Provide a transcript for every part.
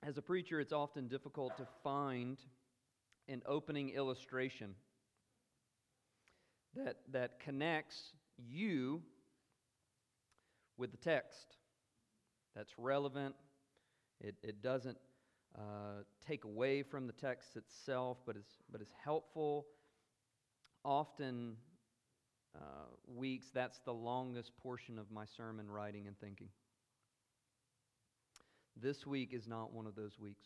As a preacher, it's often difficult to find an opening illustration that connects you with the text, that's relevant. It doesn't take away from the text itself, but is helpful. Often weeks, that's the longest portion of my sermon writing and thinking. This week is not one of those weeks.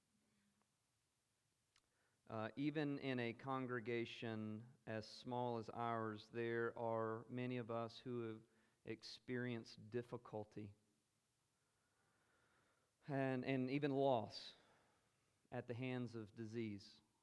Even in a congregation as small as ours, there are many of us who have experienced difficulty and even loss at the hands of disease.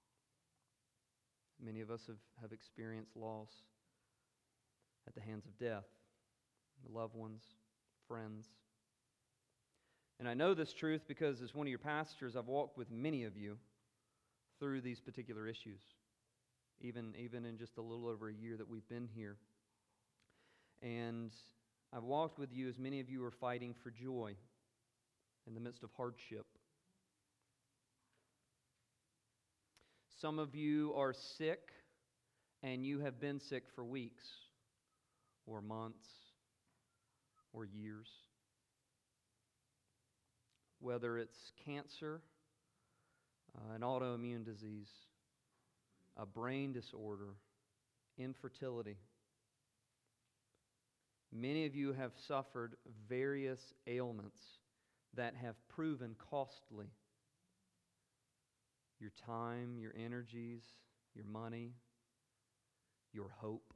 Many of us have experienced loss at the hands of death, loved ones, friends. And I know this truth because as one of your pastors, I've walked with many of you through these particular issues, even in just a little over a year that we've been here. And I've walked with you as many of you are fighting for joy in the midst of hardship. Some of you are sick, and you have been sick for weeks, or months, or years. Whether it's cancer, an autoimmune disease, a brain disorder, infertility. Many of you have suffered various ailments that have proven costly. Your time, your energies, your money, your hope.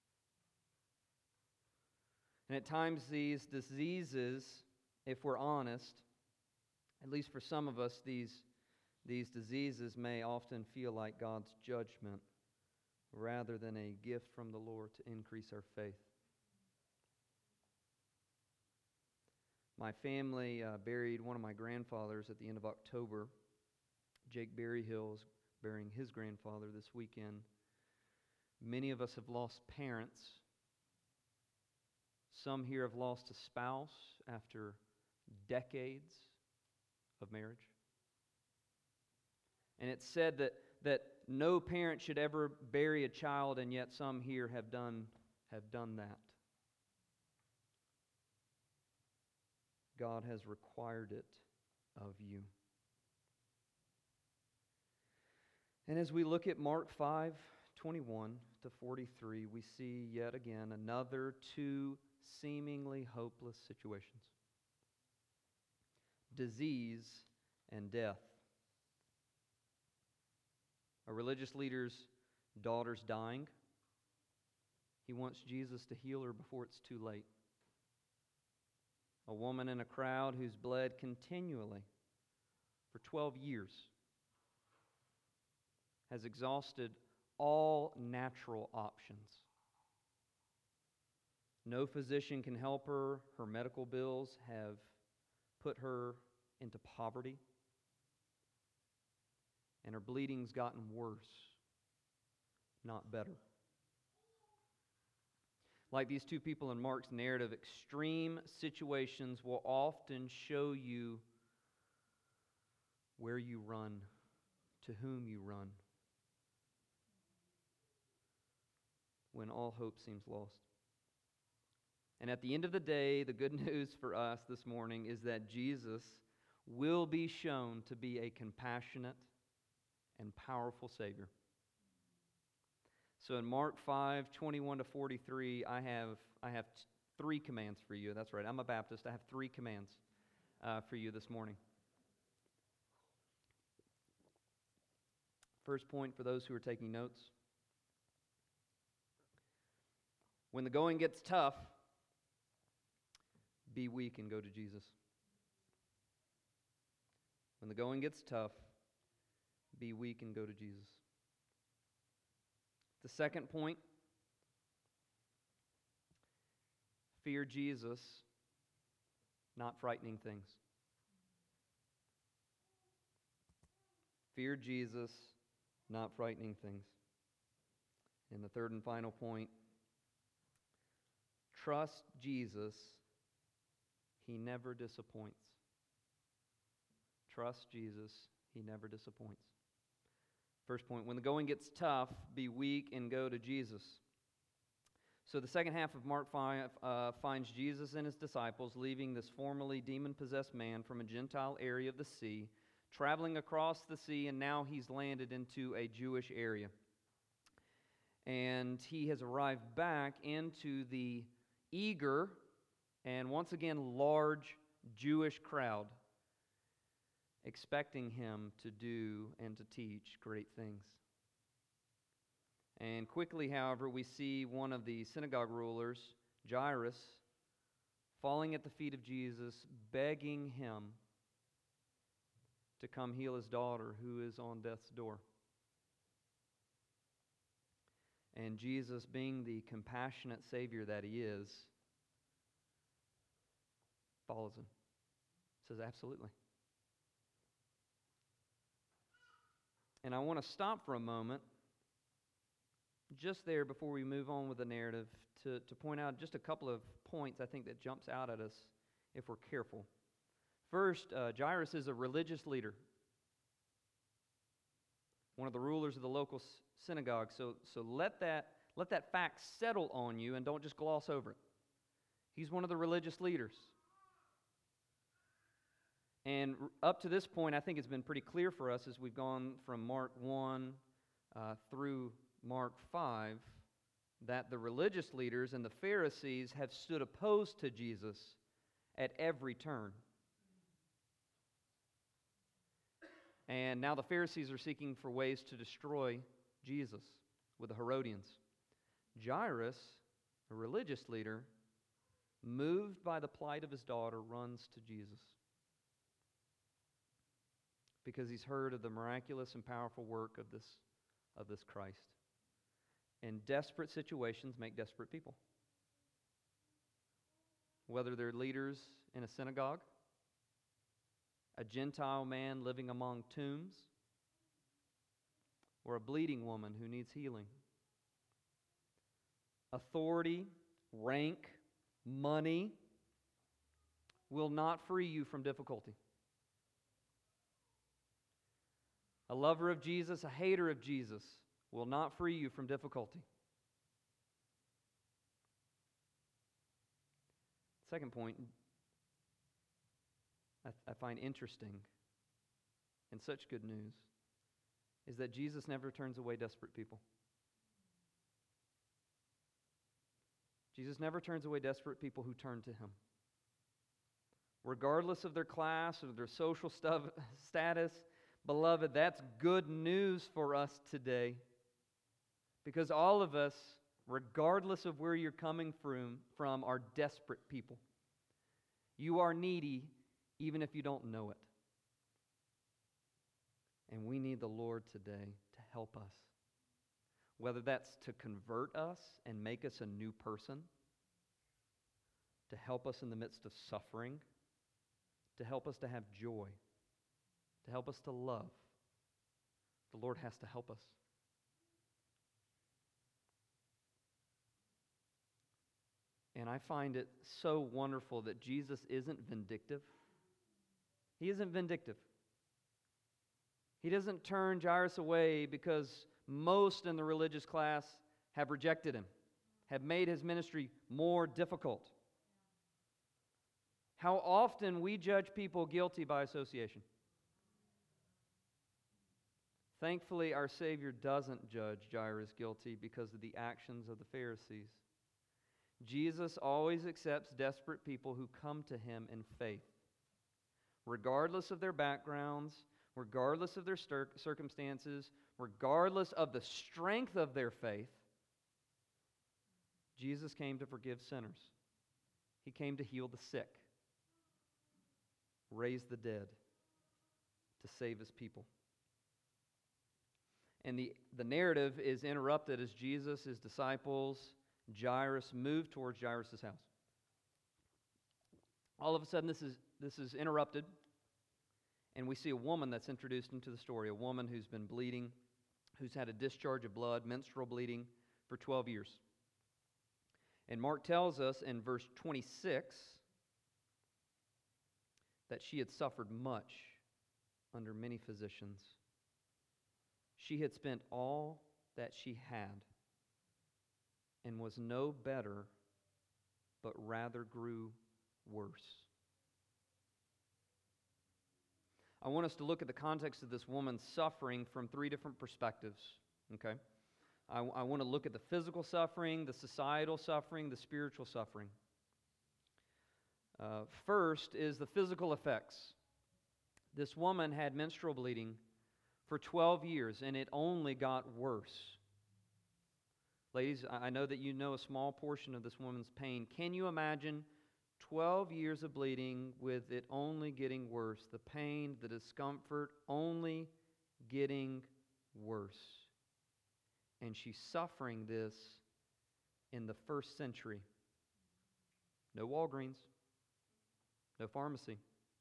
And at times these diseases, if we're honest, at least for some of us, these diseases may often feel like God's judgment rather than a gift from the Lord to increase our faith. My family buried one of my grandfathers at the end of October. Jake Berryhill is burying his grandfather this weekend. Many of us have lost parents. Some here have lost a spouse after decades of marriage. And it's said that no parent should ever bury a child, and yet some here have done that. God has required it of you. And as we look at Mark 5:21 to 43, we see yet again another two seemingly hopeless situations. Disease and death. A religious leader's daughter's dying. He wants Jesus to heal her before it's too late. A woman in a crowd who's bled continually for 12 years has exhausted all natural options. No physician can help her. Her medical bills have put her into poverty. And her bleeding's gotten worse, not better. Like these two people in Mark's narrative, extreme situations will often show you where you run, to whom you run, when all hope seems lost. And at the end of the day, the good news for us this morning is that Jesus will be shown to be a compassionate and powerful Savior. So in Mark 5:21 to 43, I have three commands for you. That's right, I'm a Baptist. I have three commands for you this morning. First point for those who are taking notes. When the going gets tough, be weak and go to Jesus. When the going gets tough, be weak and go to Jesus. The second point, fear Jesus, not frightening things. Fear Jesus, not frightening things. And the third and final point, trust Jesus, He never disappoints. Trust Jesus. He never disappoints. First point, when the going gets tough, be weak and go to Jesus. So the second half of Mark 5 finds Jesus and his disciples leaving this formerly demon-possessed man from a Gentile area of the sea, traveling across the sea, and now he's landed into a Jewish area. And he has arrived back into the eager and once again large Jewish crowd, expecting him to do and to teach great things. And quickly, however, we see one of the synagogue rulers, Jairus, falling at the feet of Jesus, begging him to come heal his daughter who is on death's door. And Jesus, being the compassionate Savior that he is, follows him. Says, absolutely. And I want to stop for a moment, just there before we move on with the narrative, to point out just a couple of points I think that jumps out at us if we're careful. First, Jairus is a religious leader, one of the rulers of the local synagogue. So let that fact settle on you and don't just gloss over it. He's one of the religious leaders. And up to this point, I think it's been pretty clear for us as we've gone from Mark 1 through Mark 5 that the religious leaders and the Pharisees have stood opposed to Jesus at every turn. And now the Pharisees are seeking for ways to destroy Jesus with the Herodians. Jairus, a religious leader, moved by the plight of his daughter, runs to Jesus because he's heard of the miraculous and powerful work of this Christ. And desperate situations make desperate people. Whether they're leaders in a synagogue, a Gentile man living among tombs, or a bleeding woman who needs healing. Authority, rank, money will not free you from difficulty. A lover of Jesus, a hater of Jesus, will not free you from difficulty. Second point, I find interesting and such good news, is that Jesus never turns away desperate people. Jesus never turns away desperate people who turn to Him. Regardless of their class or their social status, beloved, that's good news for us today. Because all of us, regardless of where you're coming from, are desperate people. You are needy even if you don't know it. And we need the Lord today to help us. Whether that's to convert us and make us a new person, to help us in the midst of suffering, to help us to have joy, to help us to love. The Lord has to help us. And I find it so wonderful that Jesus isn't vindictive. He isn't vindictive. He doesn't turn Jairus away because most in the religious class have rejected him, have made his ministry more difficult. How often we judge people guilty by association. Thankfully, our Savior doesn't judge Jairus guilty because of the actions of the Pharisees. Jesus always accepts desperate people who come to Him in faith. Regardless of their backgrounds, regardless of their circumstances, regardless of the strength of their faith, Jesus came to forgive sinners. He came to heal the sick, raise the dead, to save His people. And the narrative is interrupted as Jesus, His disciples, Jairus move towards Jairus' house. All of a sudden, this is interrupted, and we see a woman that's introduced into the story, a woman who's been bleeding, who's had a discharge of blood, menstrual bleeding, for 12 years. And Mark tells us in verse 26 that she had suffered much under many physicians. She had spent all that she had and was no better, but rather grew worse. I want us to look at the context of this woman's suffering from three different perspectives, okay? I want to look at the physical suffering, the societal suffering, the spiritual suffering. First is the physical effects. This woman had menstrual bleeding for 12 years, and it only got worse. Ladies, I know that you know a small portion of this woman's pain. Can you imagine 12 years of bleeding with it only getting worse? The pain, the discomfort, only getting worse. And she's suffering this in the first century. No Walgreens, no pharmacy.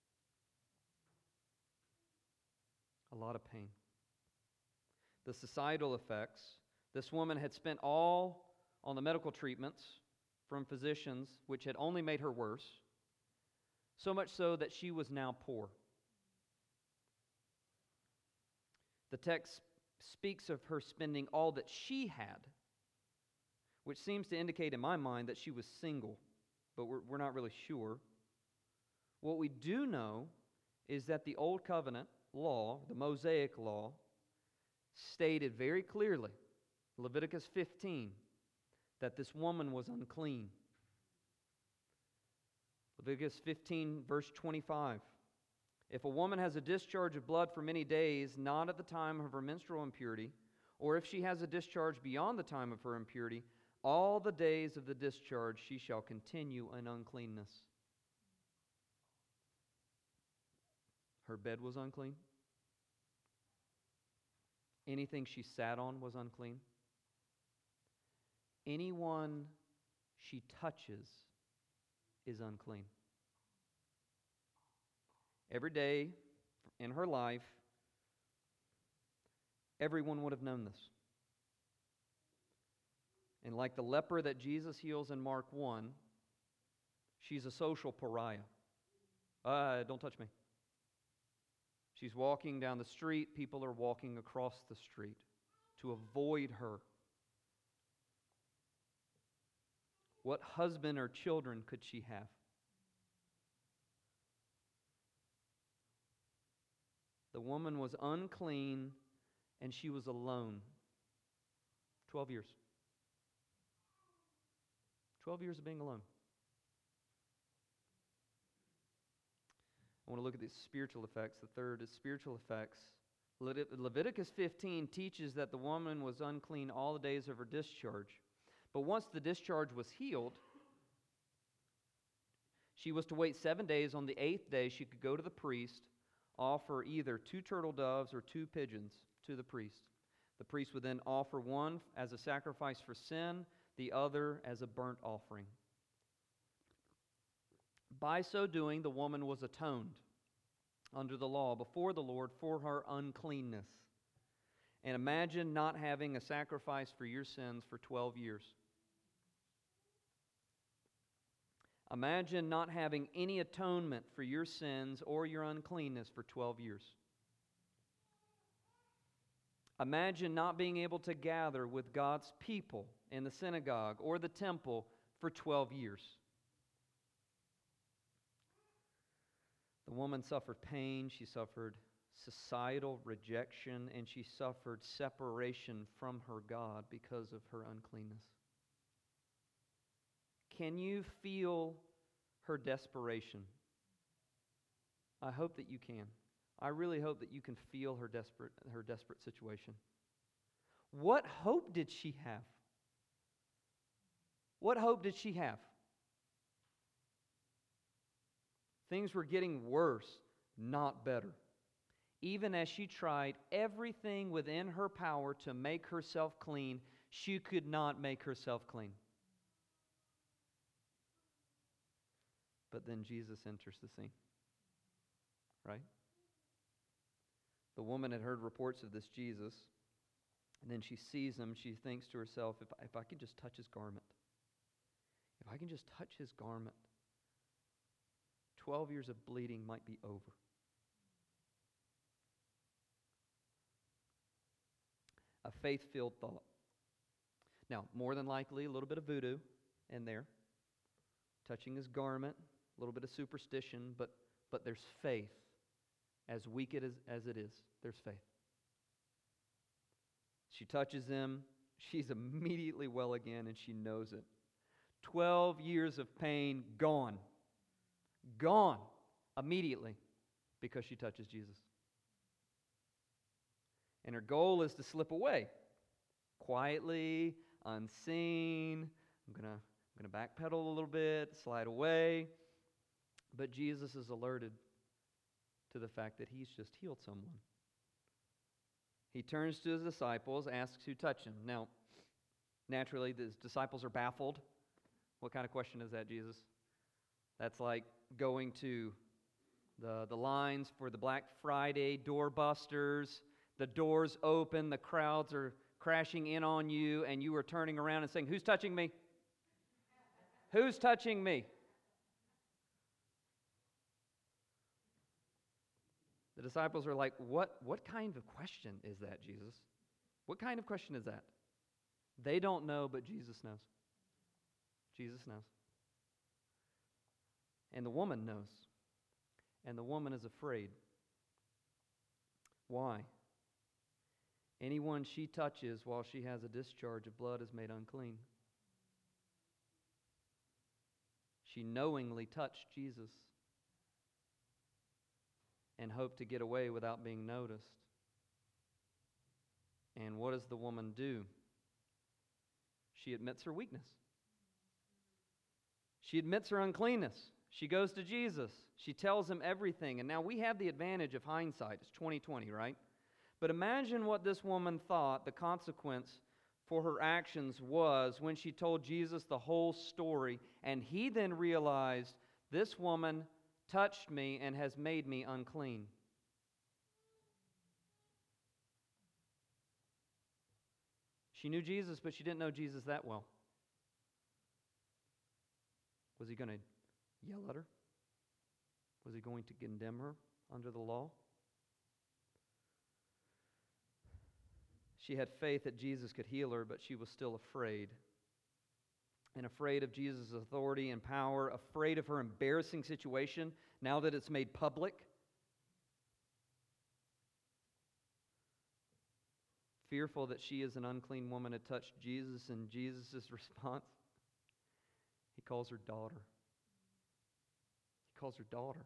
A lot of pain. The societal effects. This woman had spent all on the medical treatments from physicians, which had only made her worse, so much so that she was now poor. The text speaks of her spending all that she had, which seems to indicate in my mind that she was single, but we're not really sure. What we do know is that the Old Covenant law, the Mosaic law, stated very clearly, Leviticus 15, that this woman was unclean. Leviticus 15, verse 25. If a woman has a discharge of blood for many days, not at the time of her menstrual impurity, or if she has a discharge beyond the time of her impurity, all the days of the discharge she shall continue in uncleanness. Her bed was unclean. Anything she sat on was unclean. Anyone she touches is unclean. Every day in her life, everyone would have known this. And like the leper that Jesus heals in Mark 1, she's a social pariah. Don't touch me. She's walking down the street. People are walking across the street to avoid her. What husband or children could she have? The woman was unclean and she was alone. 12 years. 12 years of being alone. I want to look at the spiritual effects. The third is spiritual effects. Leviticus 15 teaches that the woman was unclean all the days of her discharge. But once the discharge was healed, she was to wait 7 days. On the 8th day, she could go to the priest, offer either 2 turtle doves or 2 pigeons to the priest. The priest would then offer one as a sacrifice for sin, the other as a burnt offering. By so doing, the woman was atoned under the law before the Lord for her uncleanness. And imagine not having a sacrifice for your sins for 12 years. Imagine not having any atonement for your sins or your uncleanness for 12 years. Imagine not being able to gather with God's people in the synagogue or the temple for 12 years. The woman suffered pain, she suffered societal rejection, and she suffered separation from her God because of her uncleanness. Can you feel her desperation? I hope that you can. I really hope that you can feel her desperate situation. What hope did she have? What hope did she have? Things were getting worse, not better. Even as she tried everything within her power to make herself clean, she could not make herself clean. But then Jesus enters the scene. Right? The woman had heard reports of this Jesus, and then she sees him. She thinks to herself, if I can just touch his garment, if I can just touch his garment, 12 years of bleeding might be over. faith-filled thought. Now, more than likely, a little bit of voodoo in there, touching his garment, a little bit of superstition, but there's faith. As weak as it is, there's faith. She touches him. She's immediately well again, and she knows it. 12 years of pain gone. Gone immediately because she touches Jesus. And her goal is to slip away quietly, unseen. I'm gonna backpedal a little bit, slide away. But Jesus is alerted to the fact that he's just healed someone. He turns to his disciples, asks who touched him. Now, naturally, the disciples are baffled. What kind of question is that, Jesus? That's like going to the lines for the Black Friday doorbusters. The doors open, the crowds are crashing in on you, and you are turning around and saying, "Who's touching me? Who's touching me?" The disciples are like, what kind of question is that, Jesus? What kind of question is that? They don't know, but Jesus knows. Jesus knows. And the woman knows. And the woman is afraid. Why? Anyone she touches while she has a discharge of blood is made unclean. She knowingly touched Jesus and hoped to get away without being noticed. And what does the woman do? She admits her weakness. She admits her uncleanness. She goes to Jesus. She tells him everything. And now we have the advantage of hindsight. It's 2020, right? But imagine what this woman thought the consequence for her actions was when she told Jesus the whole story, and he then realized, this woman touched me and has made me unclean. She knew Jesus, but she didn't know Jesus that well. Was he going to yell at her? Was he going to condemn her under the law? She had faith that Jesus could heal her, but she was still afraid. And afraid of Jesus' authority and power, afraid of her embarrassing situation now that it's made public. Fearful that she is an unclean woman had touched Jesus, and Jesus' response, he calls her daughter. He calls her daughter.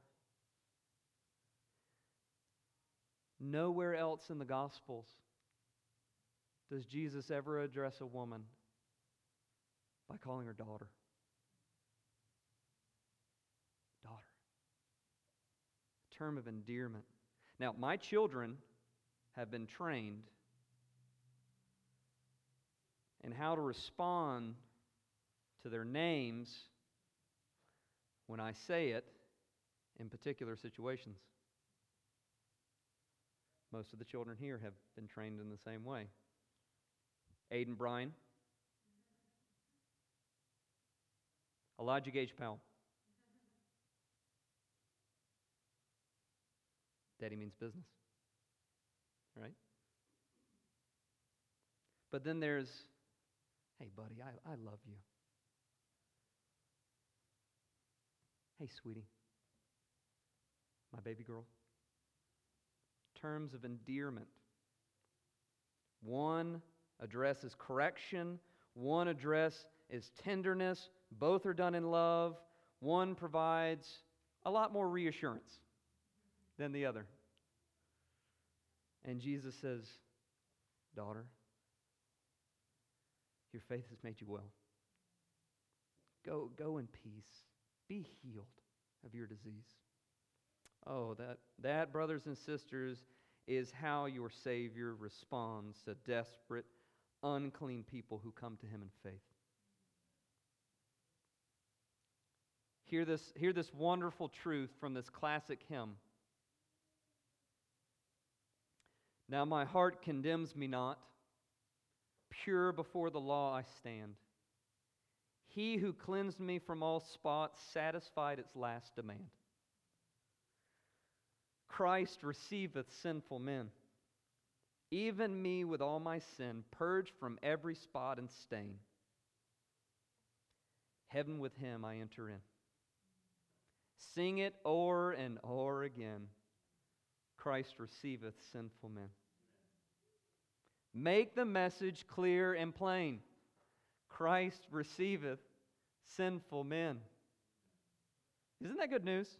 Nowhere else in the Gospels does Jesus ever address a woman by calling her daughter. Daughter. A term of endearment. Now, my children have been trained in how to respond to their names when I say it in particular situations. Most of the children here have been trained in the same way. Aiden Bryan. Elijah Gage Powell. Daddy means business. Right? But then there's, hey buddy, I love you. Hey sweetie. My baby girl. Terms of endearment. One address is correction. One address is tenderness. Both are done in love. One provides a lot more reassurance than the other. And Jesus says, daughter, your faith has made you well. Go in peace. Be healed of your disease. Oh, that, brothers and sisters, is how your Savior responds to desperate, unclean people who come to Him in faith. Hear this wonderful truth from this classic hymn. Now my heart condemns me not, pure before the law I stand. He who cleansed me from all spots satisfied its last demand. Christ receiveth sinful men. even me with all my sin, purged from every spot and stain. Heaven with him I enter in. Sing it o'er and o'er again. Christ receiveth sinful men. Make the message clear and plain. Christ receiveth sinful men. Isn't that good news?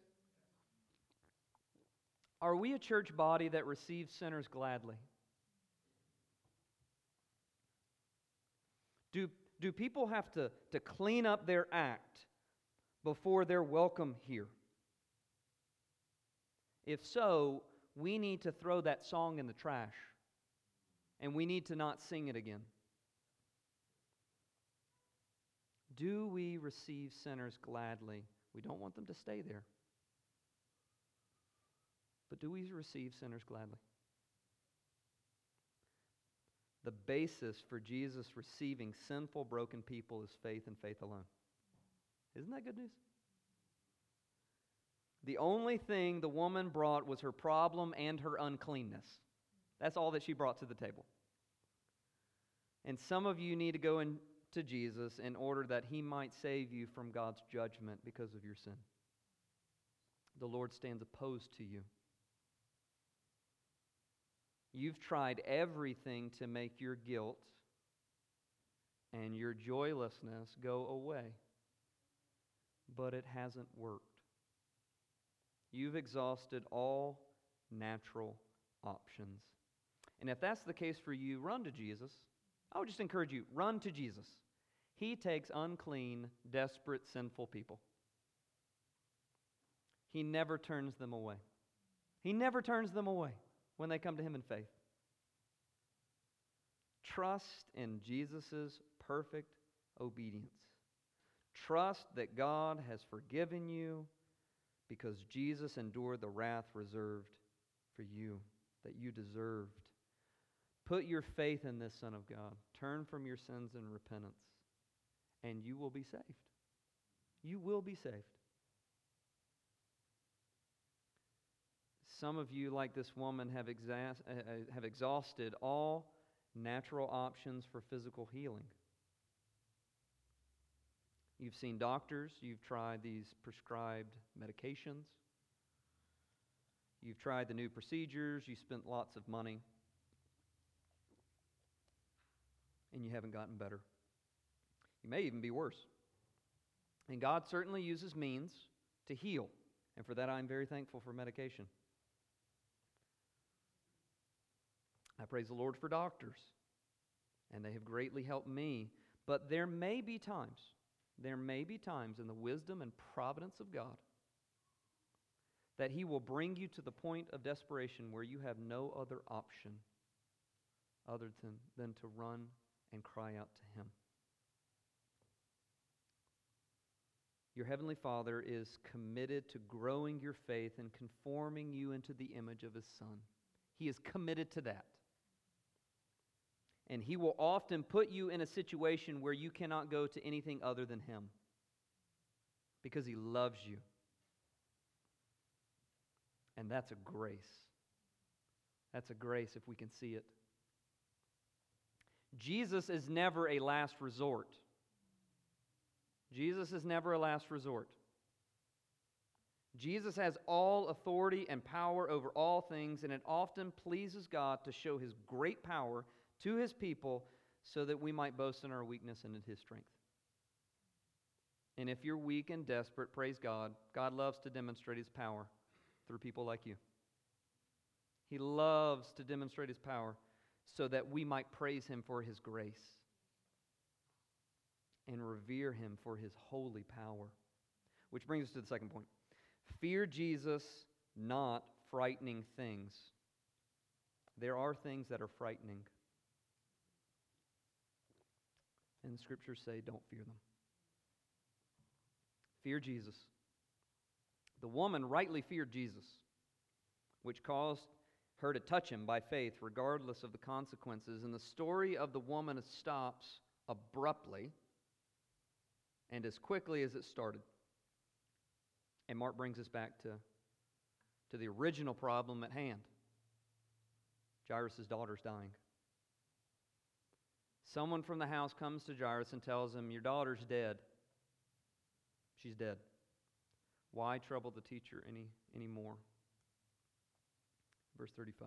Are we a church body that receives sinners gladly? Do people have to clean up their act before they're welcome here? If so, we need to throw that song in the trash, and we need to not sing it again. Do we receive sinners gladly? We don't want them to stay there. But do we receive sinners gladly? The basis for Jesus receiving sinful, broken people is faith and faith alone. Isn't that good news? The only thing the woman brought was her problem and her uncleanness. That's all that she brought to the table. And some of you need to go into Jesus in order that He might save you from God's judgment because of your sin. The Lord stands opposed to you. You've tried everything to make your guilt and your joylessness go away, but it hasn't worked. You've exhausted all natural options. And if that's the case for you, run to Jesus. I would just encourage you, run to Jesus. He takes unclean, desperate, sinful people. He never turns them away. He never turns them away when they come to Him in faith. Trust in Jesus' perfect obedience. Trust that God has forgiven you because Jesus endured the wrath reserved for you, that you deserved. Put your faith in this Son of God. Turn from your sins in repentance, and you will be saved. You will be saved. Some of you, like this woman, have exhausted all natural options for physical healing. You've seen doctors, you've tried these prescribed medications, you've tried the new procedures, you spent lots of money, and you haven't gotten better. You may even be worse. And God certainly uses means to heal, and for that I'm very thankful for medication. I praise the Lord for doctors, and they have greatly helped me. But there may be times in the wisdom and providence of God that He will bring you to the point of desperation where you have no other option other than to run and cry out to Him. Your Heavenly Father is committed to growing your faith and conforming you into the image of His Son. He is committed to that. And He will often put you in a situation where you cannot go to anything other than Him because He loves you. And that's a grace. That's a grace if we can see it. Jesus is never a last resort. Jesus is never a last resort. Jesus has all authority and power over all things, and it often pleases God to show His great power to His people so that we might boast in our weakness and in His strength. And if you're weak and desperate, praise God. God loves to demonstrate His power through people like you. He loves to demonstrate His power so that we might praise Him for His grace and revere Him for His holy power. Which brings us to the second point. Fear Jesus, not frightening things. There are things that are frightening. And the Scriptures say, don't fear them. Fear Jesus. The woman rightly feared Jesus, which caused her to touch Him by faith, regardless of the consequences. And the story of the woman stops abruptly and as quickly as it started. And Mark brings us back to the original problem at hand. Jairus' daughter's dying. Someone from the house comes to Jairus and tells him, your daughter's dead. She's dead. Why trouble the teacher anymore? Verse 35.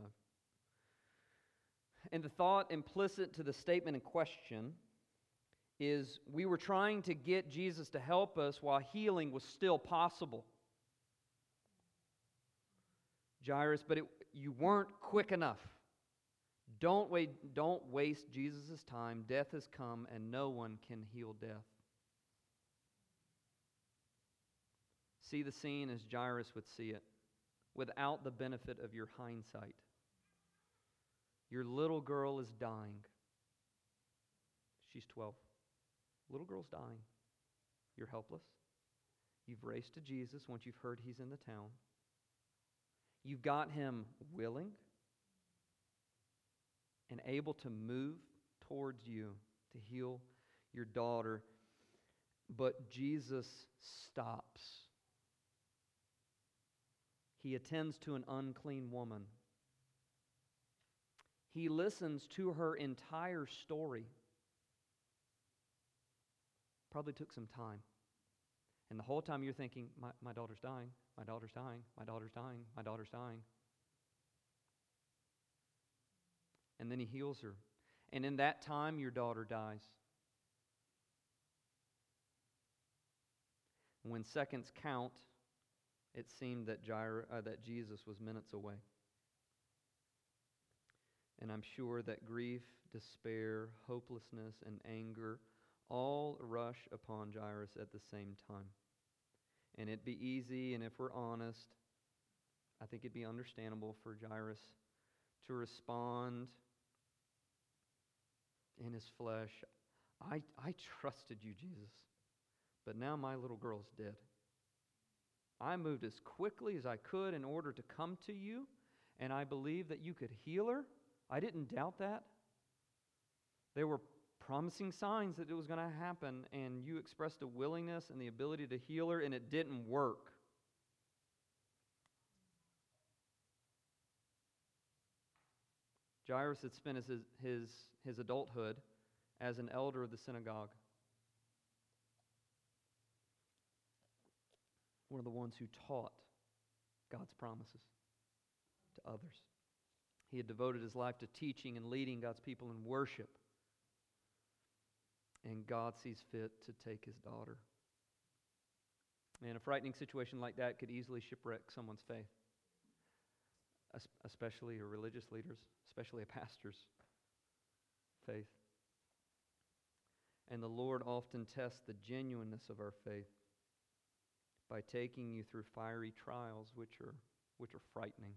And the thought implicit to the statement in question is we were trying to get Jesus to help us while healing was still possible. Jairus, but you weren't quick enough. Don't waste Jesus' time. Death has come and no one can heal death. See the scene as Jairus would see it, without the benefit of your hindsight. Your little girl is dying. She's 12. Little girl's dying. You're helpless. You've raced to Jesus once you've heard he's in the town. You've got him willing and able to move towards you to heal your daughter. But Jesus stops. He attends to an unclean woman. He listens to her entire story. Probably took some time. And the whole time you're thinking, my daughter's dying, my daughter's dying, my daughter's dying, my daughter's dying. And then he heals her. And in that time, your daughter dies. When seconds count, it seemed that Jesus was minutes away. And I'm sure that grief, despair, hopelessness, and anger all rush upon Jairus at the same time. And it'd be easy, and if we're honest, I think it'd be understandable for Jairus to respond in his flesh, I trusted you, Jesus, but now my little girl's dead. I moved as quickly as I could in order to come to you, and I believed that you could heal her. I didn't doubt that. There were promising signs that it was going to happen, and you expressed a willingness and the ability to heal her, and it didn't work. Jairus had spent his adulthood as an elder of the synagogue. One of the ones who taught God's promises to others. He had devoted his life to teaching and leading God's people in worship. And God sees fit to take his daughter. And a frightening situation like that could easily shipwreck someone's faith, especially a religious leader's, especially a pastor's faith. And the Lord often tests the genuineness of our faith by taking you through fiery trials which are frightening.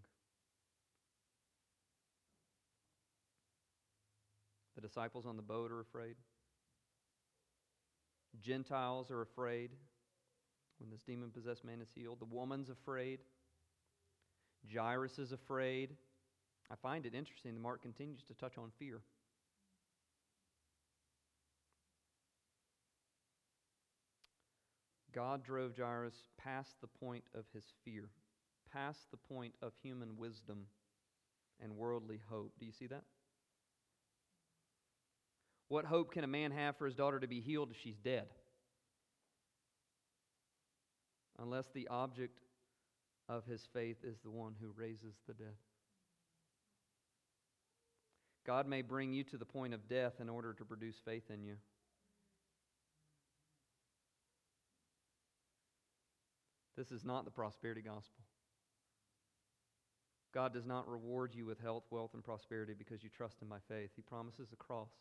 The disciples on the boat are afraid. Gentiles are afraid when this demon-possessed man is healed. The woman's afraid. Jairus is afraid. I find it interesting that Mark continues to touch on fear. God drove Jairus past the point of his fear, past the point of human wisdom and worldly hope. Do you see that? What hope can a man have for his daughter to be healed if she's dead? Unless the object of his faith is the one who raises the dead. God may bring you to the point of death in order to produce faith in you. This is not the prosperity gospel. God does not reward you with health, wealth, and prosperity because you trust Him by faith. He promises a cross.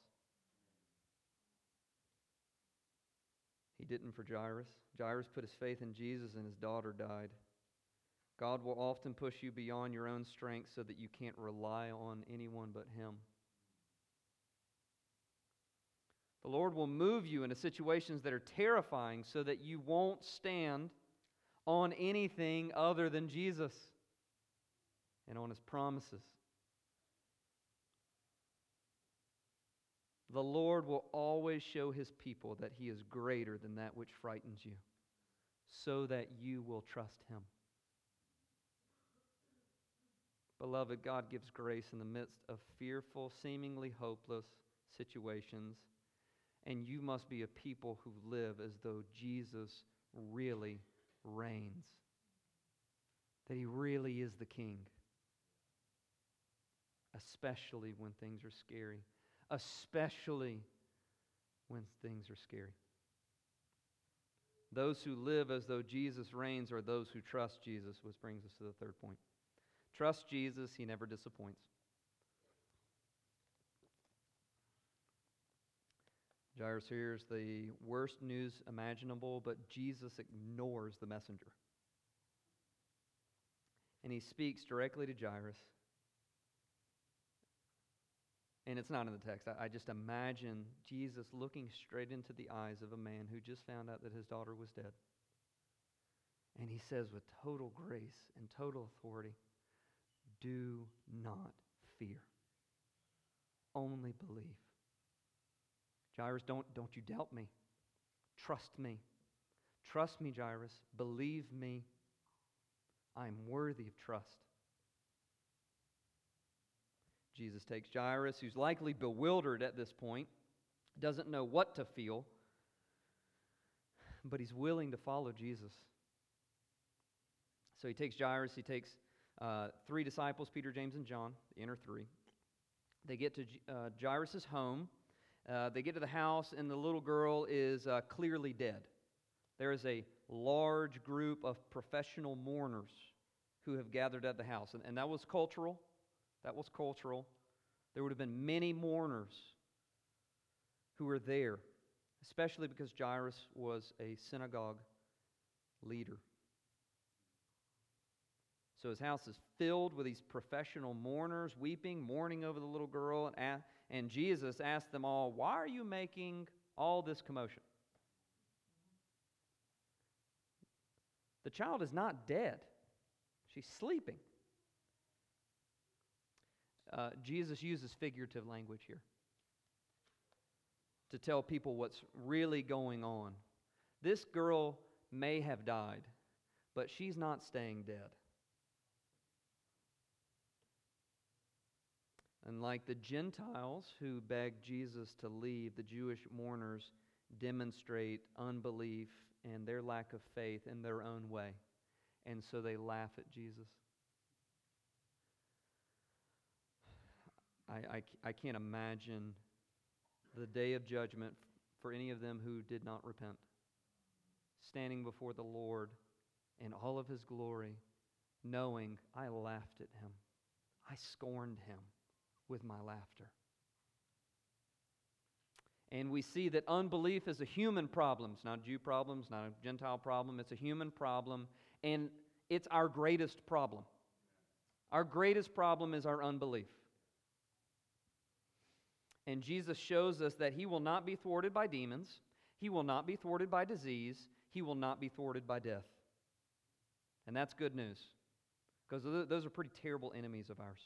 He didn't for Jairus. Jairus put his faith in Jesus and his daughter died. God will often push you beyond your own strength so that you can't rely on anyone but Him. The Lord will move you into situations that are terrifying so that you won't stand on anything other than Jesus and on His promises. The Lord will always show His people that He is greater than that which frightens you, so that you will trust Him. Beloved, God gives grace in the midst of fearful, seemingly hopeless situations, and you must be a people who live as though Jesus really reigns, that He really is the King, especially when things are scary, especially when things are scary. Those who live as though Jesus reigns are those who trust Jesus, which brings us to the third point. Trust Jesus, He never disappoints. Jairus hears the worst news imaginable, but Jesus ignores the messenger. And He speaks directly to Jairus. And it's not in the text. I just imagine Jesus looking straight into the eyes of a man who just found out that his daughter was dead. And He says with total grace and total authority, do not fear. Only believe. Jairus, don't you doubt me. Trust me. Trust me, Jairus. Believe me. I am worthy of trust. Jesus takes Jairus, who's likely bewildered at this point, doesn't know what to feel, but he's willing to follow Jesus. So he takes Jairus, he takes three disciples, Peter, James, and John, the inner three. They get to Jairus' home. They get to the house, and the little girl is clearly dead. There is a large group of professional mourners who have gathered at the house, and that was cultural. That was cultural. There would have been many mourners who were there, especially because Jairus was a synagogue leader. So his house is filled with these professional mourners, weeping, mourning over the little girl, and Jesus asked them all, "Why are you making all this commotion?" The child is not dead. She's sleeping. Jesus uses figurative language here to tell people what's really going on. This girl may have died, but she's not staying dead. Unlike the Gentiles who begged Jesus to leave, the Jewish mourners demonstrate unbelief and their lack of faith in their own way. And so they laugh at Jesus. I can't imagine the day of judgment for any of them who did not repent, standing before the Lord in all of His glory, knowing I laughed at Him. I scorned Him with my laughter. And we see that unbelief is a human problem. It's not a Jew problem, it's not a Gentile problem, it's a human problem, and it's our greatest problem. Our greatest problem is our unbelief. And Jesus shows us that He will not be thwarted by demons, He will not be thwarted by disease, He will not be thwarted by death. And that's good news, because those are pretty terrible enemies of ours.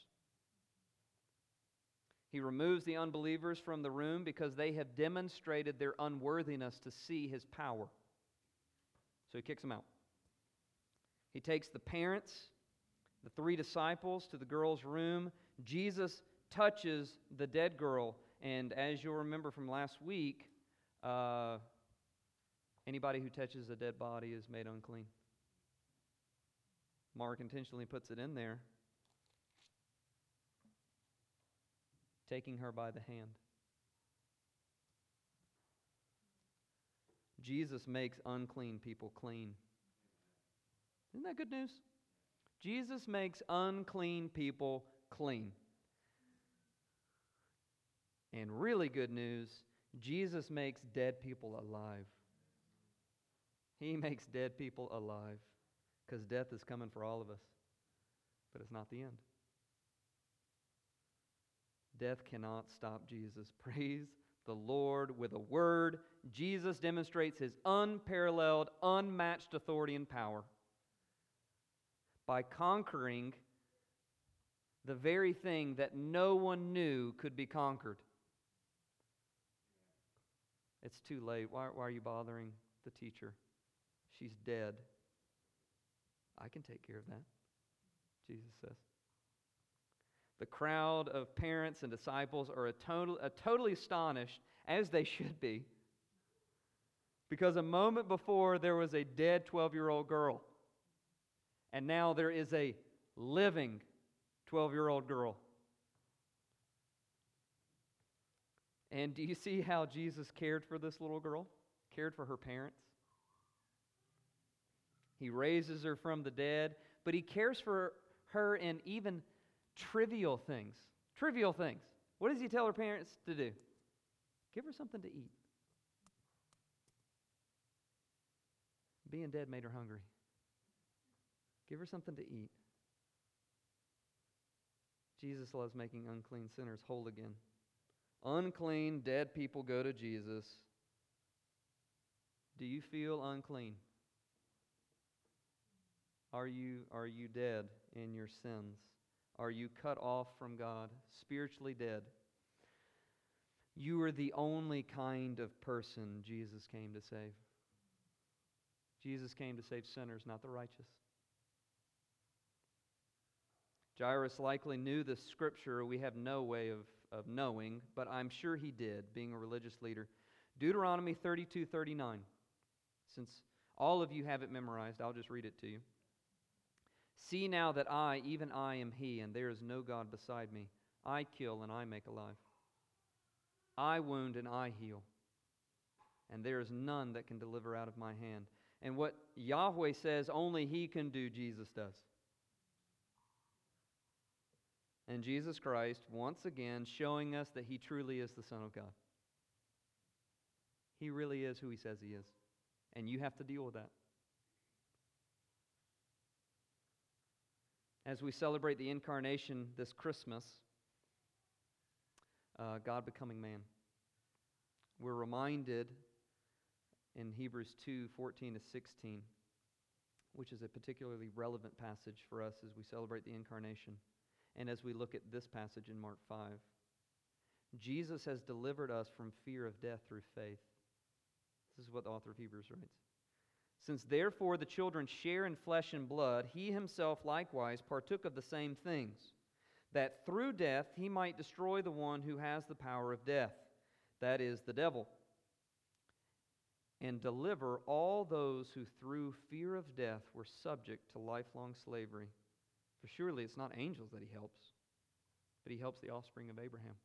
He removes the unbelievers from the room because they have demonstrated their unworthiness to see His power. So He kicks them out. He takes the parents, the three disciples, to the girl's room. Jesus touches the dead girl. And as you'll remember from last week, anybody who touches a dead body is made unclean. Mark intentionally puts it in there, taking her by the hand. Jesus makes unclean people clean. Isn't that good news? Jesus makes unclean people clean. And really good news, Jesus makes dead people alive. He makes dead people alive, because death is coming for all of us, but it's not the end. Death cannot stop Jesus. Praise the Lord. With a word, Jesus demonstrates His unparalleled, unmatched authority and power by conquering the very thing that no one knew could be conquered. It's too late. Why are you bothering the teacher? She's dead. I can take care of that, Jesus says. The crowd of parents and disciples are totally astonished, as they should be, because a moment before there was a dead 12-year-old girl, and now there is a living 12-year-old girl. And do you see how Jesus cared for this little girl? Cared for her parents? He raises her from the dead, but He cares for her in even trivial things. Trivial things. What does He tell her parents to do? Give her something to eat. Being dead made her hungry. Give her something to eat. Jesus loves making unclean sinners whole again. Unclean, dead people go to Jesus. Do you feel unclean? Are you dead in your sins? Are you cut off from God, spiritually dead? You are the only kind of person Jesus came to save. Jesus came to save sinners, not the righteous. Jairus likely knew this scripture. We have no way of knowing, but I'm sure he did, being a religious leader. Deuteronomy 32:39. Since all of you have it memorized, I'll just read it to you. See now that I, even I, am He, and there is no God beside me. I kill and I make alive. I wound and I heal. And there is none that can deliver out of my hand. And what Yahweh says only He can do, Jesus does. And Jesus Christ, once again, showing us that He truly is the Son of God. He really is who He says He is. And you have to deal with that. As we celebrate the Incarnation this Christmas, God becoming man, we're reminded in Hebrews 2:14-16, which is a particularly relevant passage for us as we celebrate the Incarnation, and as we look at this passage in Mark 5. Jesus has delivered us from fear of death through faith. This is what the author of Hebrews writes. Since therefore the children share in flesh and blood, He Himself likewise partook of the same things, that through death He might destroy the one who has the power of death, that is, the devil, and deliver all those who through fear of death were subject to lifelong slavery. For surely it's not angels that He helps, but He helps the offspring of Abraham.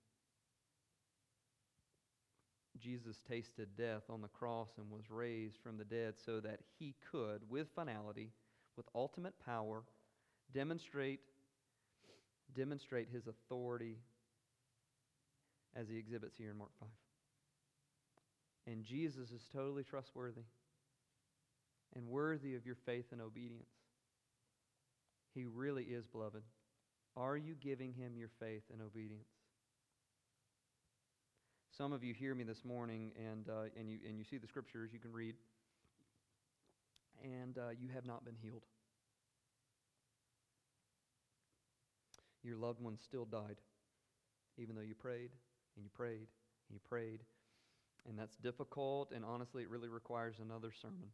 Jesus tasted death on the cross and was raised from the dead so that He could, with finality, with ultimate power, demonstrate His authority as He exhibits here in Mark 5. And Jesus is totally trustworthy and worthy of your faith and obedience. He really is, beloved. Are you giving Him your faith and obedience? Some of you hear me this morning, and you see the scriptures you can read, and you have not been healed. Your loved one still died, even though you prayed, and you prayed, and you prayed, and that's difficult, and honestly, it really requires another sermon.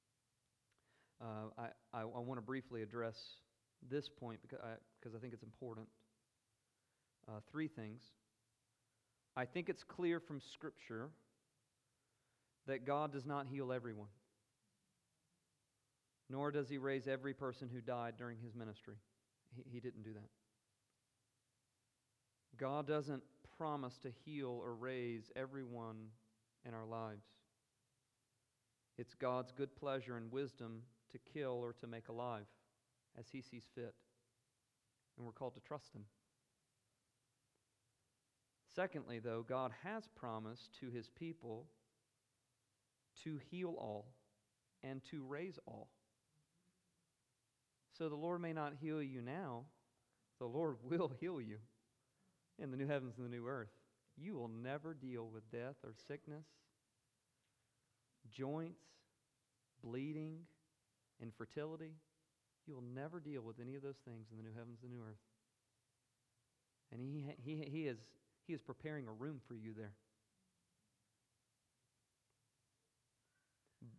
I want to briefly address this point because I think it's important. Three things. I think it's clear from Scripture that God does not heal everyone, nor does He raise every person who died during His ministry. He didn't do that. God doesn't promise to heal or raise everyone in our lives. It's God's good pleasure and wisdom to kill or to make alive as He sees fit, and we're called to trust Him. Secondly, though, God has promised to His people to heal all and to raise all. So the Lord may not heal you now, the Lord will heal you in the new heavens and the new earth. You will never deal with death or sickness, joints, bleeding, infertility. You will never deal with any of those things in the new heavens and the new earth. And He is preparing a room for you there.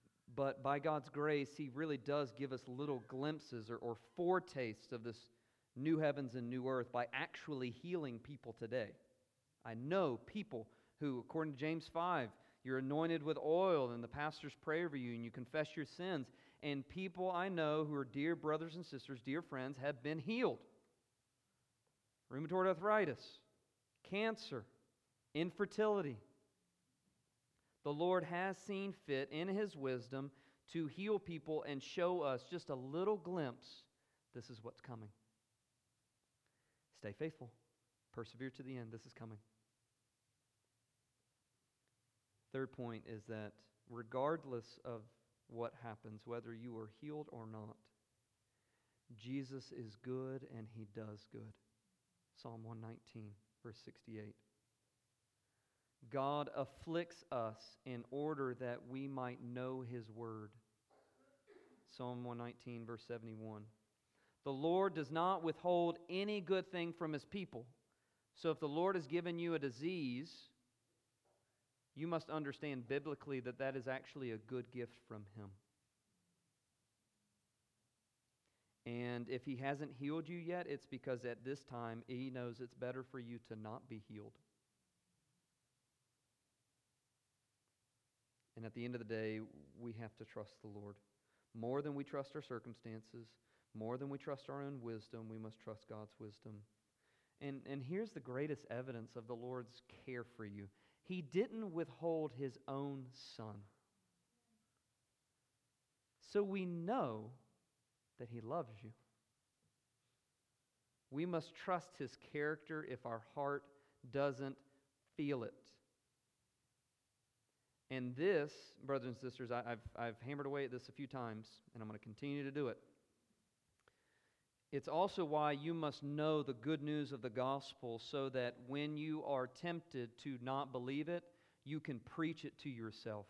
But by God's grace, He really does give us little glimpses or foretastes of this new heavens and new earth by actually healing people today. I know people who, according to James 5, you're anointed with oil and the pastors pray over you and you confess your sins. And people I know who are dear brothers and sisters, dear friends, have been healed. Rheumatoid arthritis, cancer, infertility. The Lord has seen fit in His wisdom to heal people and show us just a little glimpse. This is what's coming. Stay faithful. Persevere to the end. This is coming. Third point is that regardless of what happens, whether you are healed or not, Jesus is good and He does good. Psalm 119, verse 68. God afflicts us in order that we might know His word. Psalm 119, verse 71. The Lord does not withhold any good thing from His people. So if the Lord has given you a disease, you must understand biblically that that is actually a good gift from Him. And if He hasn't healed you yet, it's because at this time He knows it's better for you to not be healed. And at the end of the day, we have to trust the Lord. More than we trust our circumstances, more than we trust our own wisdom, we must trust God's wisdom. And here's the greatest evidence of the Lord's care for you. He didn't withhold His own Son. So we know that He loves you. We must trust His character if our heart doesn't feel it. And this, brothers and sisters, I've hammered away at this a few times, and I'm going to continue to do it. It's also why you must know the good news of the gospel so that when you are tempted to not believe it, you can preach it to yourself.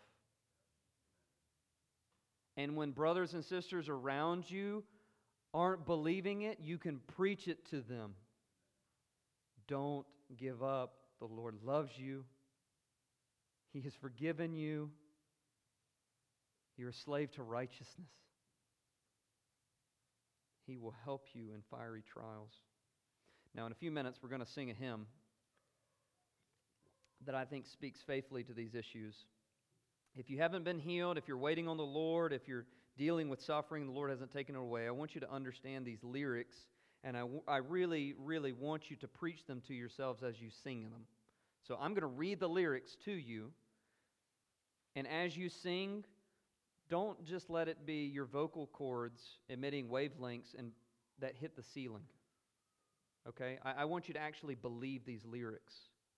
And when brothers and sisters around you aren't believing it, you can preach it to them. Don't give up. The Lord loves you. He has forgiven you. You're a slave to righteousness. He will help you in fiery trials. Now, in a few minutes, we're going to sing a hymn that I think speaks faithfully to these issues. If you haven't been healed, if you're waiting on the Lord, if you're dealing with suffering, the Lord hasn't taken it away, I want you to understand these lyrics, and I really, really want you to preach them to yourselves as you sing them. So I'm going to read the lyrics to you, and as you sing, don't just let it be your vocal cords emitting wavelengths and that hit the ceiling. Okay? I want you to actually believe these lyrics.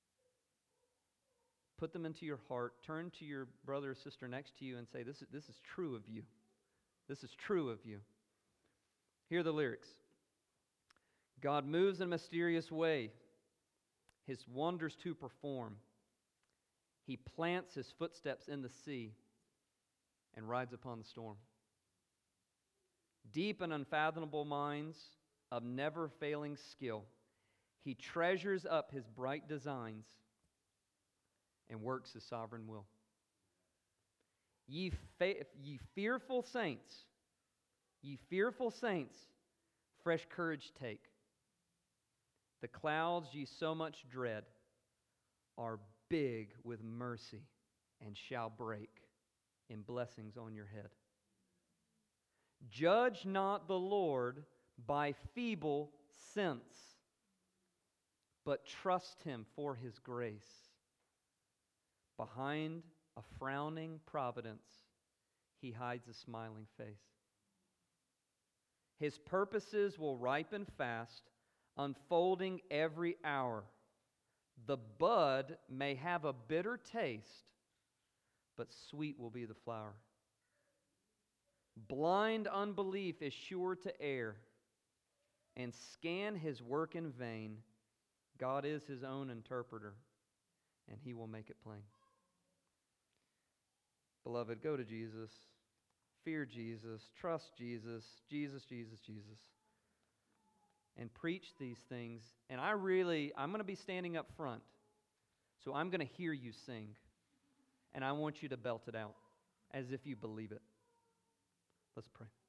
Put them into your heart. Turn to your brother or sister next to you and say, this is true of you. This is true of you. Hear the lyrics. God moves in a mysterious way, His wonders to perform. He plants His footsteps in the sea and rides upon the storm. Deep and unfathomable minds of never-failing skill, He treasures up His bright designs and works His sovereign will. Ye fearful saints, fresh courage take. The clouds ye so much dread are big with mercy and shall break in blessings on your head. Judge not the Lord by feeble sense, but trust Him for His grace. Behind a frowning providence, He hides a smiling face. His purposes will ripen fast, unfolding every hour. The bud may have a bitter taste, but sweet will be the flower. Blind unbelief is sure to err and scan His work in vain. God is His own interpreter, and He will make it plain. Beloved, go to Jesus. Fear Jesus. Trust Jesus. Jesus, Jesus, Jesus. And preach these things. And I'm going to be standing up front. So I'm going to hear you sing. And I want you to belt it out as if you believe it. Let's pray.